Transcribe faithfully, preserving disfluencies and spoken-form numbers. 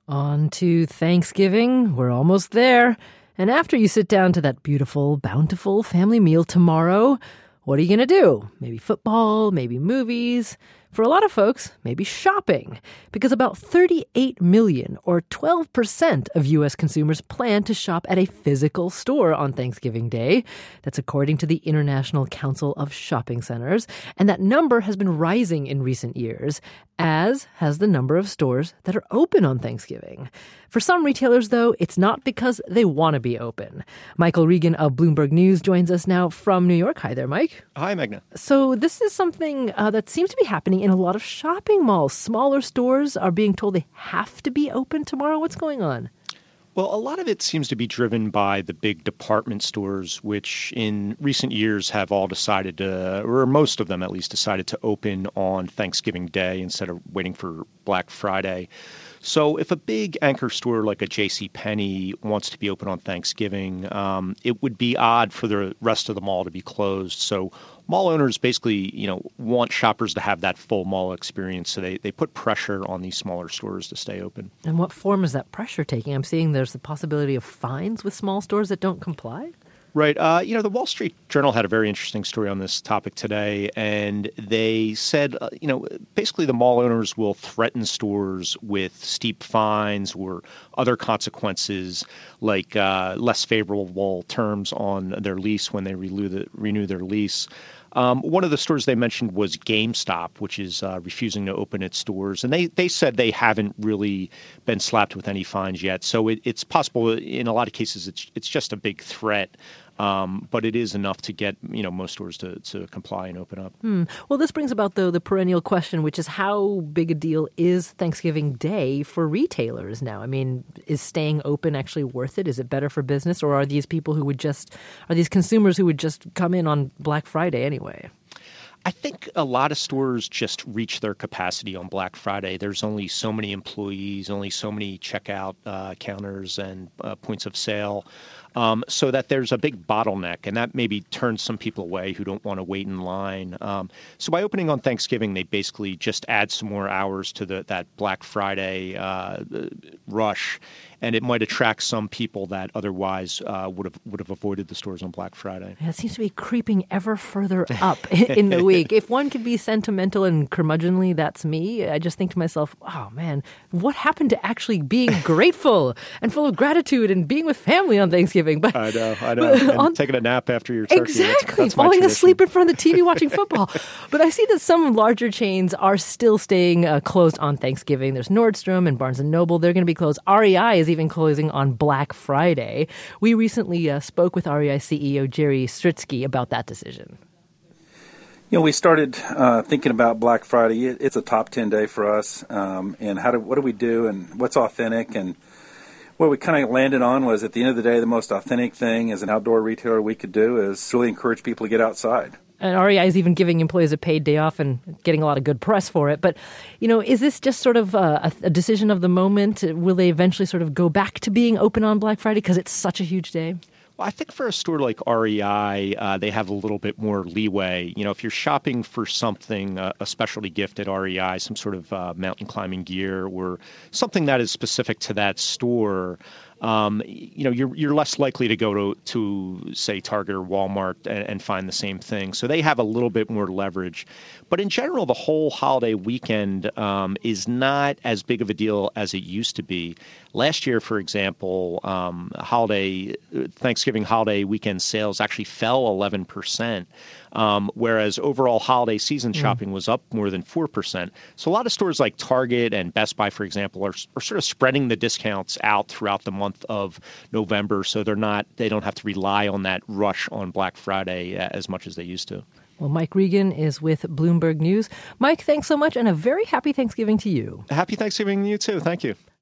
On to Thanksgiving. We're almost there. And after you sit down to that beautiful, bountiful family meal tomorrow, what are you going to do? Maybe football, maybe movies. For a lot of folks, maybe shopping, because about thirty-eight million, or twelve percent of U S consumers plan to shop at a physical store on Thanksgiving Day. That's according to the International Council of Shopping Centers. And that number has been rising in recent years, as has the number of stores that are open on Thanksgiving. For some retailers, though, it's not because they want to be open. Michael Regan of Bloomberg News joins us now from New York. Hi there, Mike. Hi, Meghna. So this is something uh, that seems to be happening in a lot of shopping malls. Smaller stores are being told they have to be open tomorrow. What's going on? Well, a lot of it seems to be driven by the big department stores, which in recent years have all decided to, or most of them at least, decided to open on Thanksgiving Day instead of waiting for Black Friday. So if a big anchor store like a JCPenney wants to be open on Thanksgiving, um, it would be odd for the rest of the mall to be closed. So mall owners basically, you know, want shoppers to have that full mall experience. So they, they put pressure on these smaller stores to stay open. And what form is that pressure taking? I'm seeing there's the possibility of fines with small stores that don't comply. Right. Uh, you know, the Wall Street Journal had a very interesting story on this topic today, and they said, uh, you know, basically the mall owners will threaten stores with steep fines or other consequences like uh, less favorable terms on their lease when they renew, the, renew their lease. Um, one of the stores they mentioned was GameStop, which is uh, refusing to open its doors. And they, they said they haven't really been slapped with any fines yet. So it, it's possible in a lot of cases it's it's just a big threat. Um, but it is enough to get, you know, most stores to, to comply and open up. Hmm. Well, this brings about, though, the perennial question, which is how big a deal is Thanksgiving Day for retailers now? I mean, is staying open actually worth it? Is it better for business? Or are these people who would just, are these consumers who would just come in on Black Friday anyway? I think a lot of stores just reach their capacity on Black Friday. There's only so many employees, only so many checkout uh, counters and uh, points of sale, um, so that there's a big bottleneck, and that maybe turns some people away who don't want to wait in line. Um, so by opening on Thanksgiving, they basically just add some more hours to the, that Black Friday uh, rush, and it might attract some people that otherwise uh, would have would have avoided the stores on Black Friday. Yeah, it seems to be creeping ever further up in the week. If one could be sentimental and curmudgeonly, that's me. I just think to myself, oh, man, what happened to actually being grateful and full of gratitude and being with family on Thanksgiving? But I know, I know. And on, taking a nap after your turkey. Exactly. That's, that's falling asleep in front of the T V watching football. But I see that some larger chains are still staying uh, closed on Thanksgiving. There's Nordstrom and Barnes and Noble. They're going to be closed. R E I is even closing on Black Friday. We recently uh, spoke with R E I C E O Jerry Stritzky about that decision. You know, we started uh, thinking about Black Friday. It, it's a top ten day for us, um, and how do what do we do, and what's authentic, and what we kind of landed on was at the end of the day, the most authentic thing as an outdoor retailer we could do is really encourage people to get outside. And R E I is even giving employees a paid day off and getting a lot of good press for it. But, you know, is this just sort of a, a decision of the moment? Will they eventually sort of go back to being open on Black Friday because it's such a huge day? Well, I think for a store like R E I, uh, they have a little bit more leeway. You know, if you're shopping for something, uh, a specialty gift at R E I, some sort of uh, mountain climbing gear or something that is specific to that store, um, you know, you're you're less likely to go to, to say, Target or Walmart and, and find the same thing. So they have a little bit more leverage. But in general, the whole holiday weekend um, is not as big of a deal as it used to be. Last year, for example, um, holiday Thanksgiving holiday weekend sales actually fell eleven percent, um, whereas overall holiday season shopping mm. was up more than four percent. So a lot of stores like Target and Best Buy, for example, are, are sort of spreading the discounts out throughout the month of November, so they're not they don't have to rely on that rush on Black Friday as much as they used to. Well, Mike Regan is with Bloomberg News. Mike, thanks so much, and a very happy Thanksgiving to you. Happy Thanksgiving to you, too. Thank you.